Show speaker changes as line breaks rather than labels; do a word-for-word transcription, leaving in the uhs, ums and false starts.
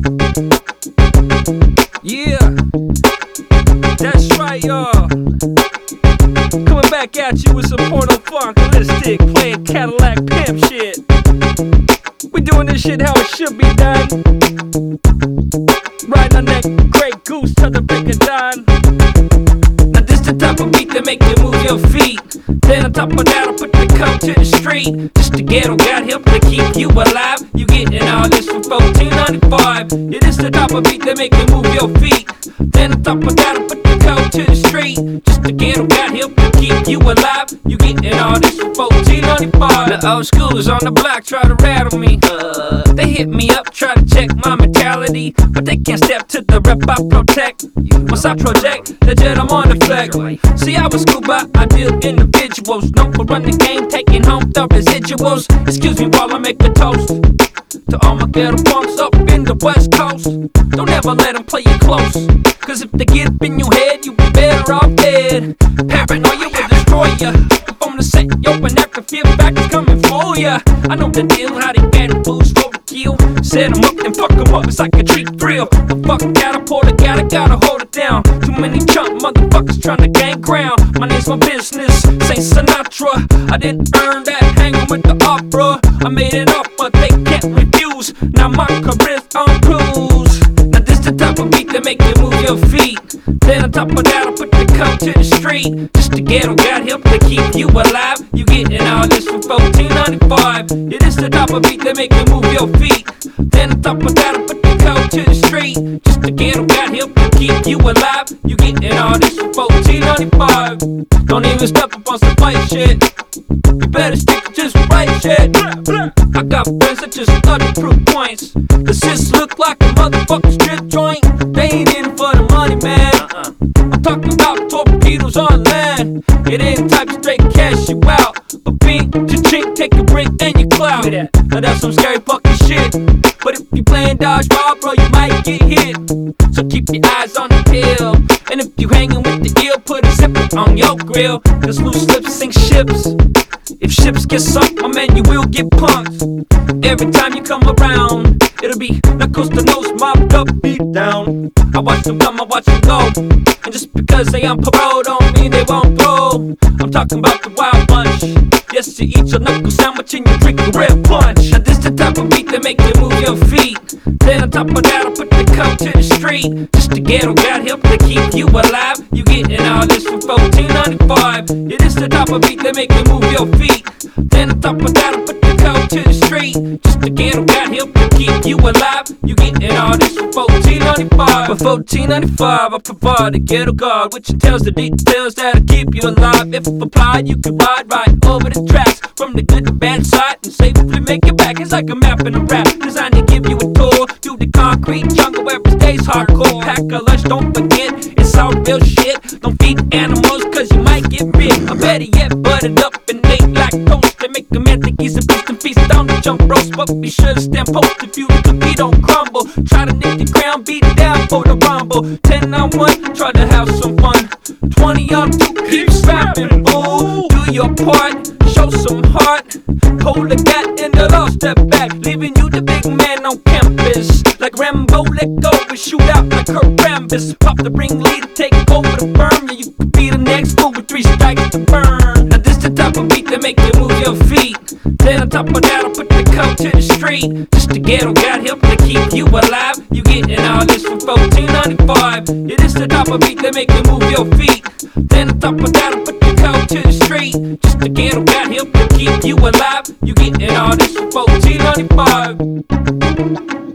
Yeah, that's right, y'all. Coming back at you with some porno funkalistic, playing Cadillac pimp shit. We doing this shit how it should be done. Riding on that great goose till the break of dawn. Now this the type of beat that make you move your feet. Then on top of that, I'll put the coat to the street. Just the ghetto got help to keep you alive. You getting all this for fourteen ninety-five. Yeah, this the type of beat that make you move your feet. Then on top of that, I'll put the coat to the street. Just the ghetto got help to keep you alive. You getting all this for fourteen ninety-five. The old schoolers on the block try to rattle me. Uh, they hit me up, try to check my mentality, but they can't step to the rep I protect. Once I project, legit I'm on the flex. See, I was cool, but I deal individuals. Known for running the game, taking home the residuals. Excuse me while I make a toast to all my ghetto punks up in the West Coast. Don't ever let them play you close, cause if they get up in your head, you be better off dead. Paranoia will destroy ya. Up on the set, yo, and after feel back is coming for ya. I know the deal, how they get boost for the kill. Set them up and fuck them up, it's like a cheap thrill. But fuck that, I pour the got it, gotta hold it down. Too many chump motherfuckers trying to gain ground. My name's my business, Saint Sinatra. I didn't earn that hanging with the opera. I made it up, but they can't refuse. Now my career's on cruise. Now this the type of beat that make you move your feet. Then on top of that, I'll put the coat to the street. Just the ghetto got help to keep you alive. You getting all this for fourteen ninety-five. Yeah, this the type of beat that make you move your feet. Then on top of that, I'll put the coat to the street. Just the ghetto got help to keep you alive. You getting all this for fourteen ninety-five. Don't even step up on some fight shit. You better stick to just right shit. I got friends that just study proof points. Cause this look like a motherfucking strip joint. They ain't in it for the money, man. uh-uh. I'm talking about torpedoes on land. It ain't type straight cash you out, but beat your chink, take your break and your clout. Now that's some scary fucking shit. But if you playing dodgeball, bro, you might get hit. So keep your eyes on the pill. And if you hanging with the eel, put a zipper on your grill. Cause loose lips sink ships. If ships get sunk, my man, you will get punked. Every time you come around, it'll be knuckles to nose, mopped up, beat down. I watch them come, I watch them go. And just because they on parole don't mean they won't blow. I'm talking about the wild bunch. Yes, you eat your knuckle sandwich and you drink a red punch. Now this the type of beat that make you move your feet. Then on top of that, I'll put the coat to the street. Just the ghetto got help to keep you alive. You getting all this for fourteen ninety-five. Yeah, this the type of beat that make you move your feet. Then on top of that, I'll put the coat to the street. Just the ghetto got help to keep you alive. You getting all this for fourteen ninety-five. For fourteen ninety-five, I provide a ghetto guard, which entails the details that'll keep you alive. If applied, you can ride right over the tracks, from the good to bad side, and safely make it back. It's like a map in a rap, designed to give you a tour through the concrete jungle where it stays hardcore. Pack a lunch, don't forget, it's all real shit. Don't feed animals, cause you might get bit. Or better yet, buttered up and made like toast. They make a man think he's a beast and feast on the jump ropes. But be sure to stand post if you the cookie don't crumble. Try to nick the ground, beat it down for the rumble. Ten on one, try to have some fun. Twenty on two, keep rapping, fool. Do your part, show some heart. Hold a gat and the law step back, leaving you the big man on campus. Like Rambo, let go and shoot out like Karambas. Pop the ring leader, take over the firm. Yeah, you could be the next fool with three strikes to burn. Now this the type of beat that make you move your feet. Then on top of that, I'll put the coat to the street. Just the ghetto got help to keep you alive. You getting all this for fourteen ninety-five. Yeah, this the type of beat that make you move your feet. Then on top of that, I'll put the coat to the street. Just the ghetto got help to keep you alive. You getting all this for fourteen ninety-five.